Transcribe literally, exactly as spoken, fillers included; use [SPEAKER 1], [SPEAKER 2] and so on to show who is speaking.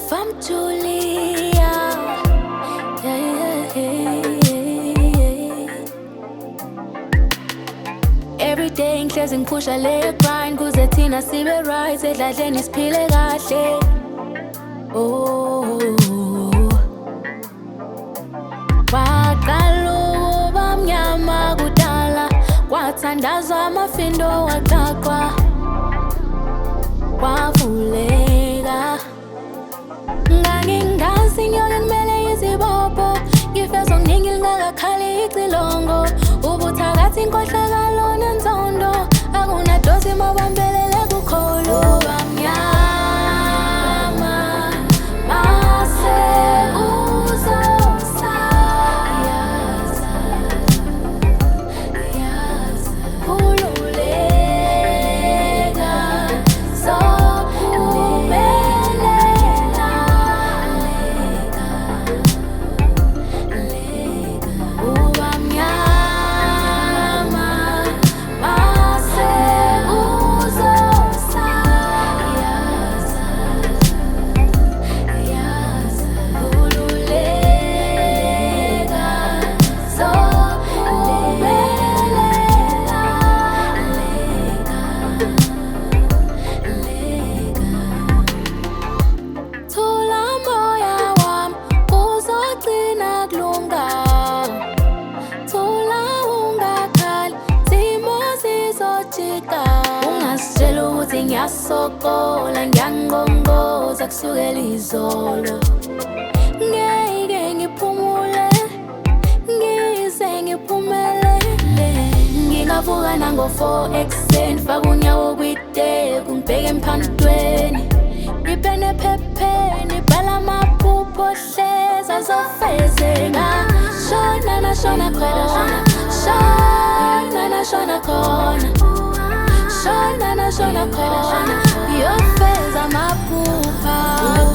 [SPEAKER 1] From Julia, yeah, yeah, yeah. Every day ngihlezi ngiphusha le grind kuze thina sibe right edladleni siphile kahle. Oh, waqala ukuba mnyama kudala, kwathandazwa amafindo waqhaqwa, kwavuleka. Ngangingazi ngiyoke ngimele izibopho, ngifeza okuningi lingakakhali icilongo. Ubuthakathi inkohlakalo nenzondo, akunadosi mawambelele kukholo. Uba mnyama mase uzosayaza, khululeka sokuphumelela. Uba mnyama mase uzosayaza, khululeka sokuphumelela. Thula moya wami uzogcina kulunga, thula ungakhali zimo zizojika. Ungazitshela ukuthi ngiyasokola, ngiyangongoza kusukela izolo. Ngeke ngiphumule ngize ngiphumelele, ngingavuka nango four ekuseni, faka unyawo kwiteku ngibheke emphantweni, ngipene ephepheni bhala amaphupho hleza azofezeka. Shona na shona khona, shona na shona khona, shona na shona khona, uyofeza amaphupha.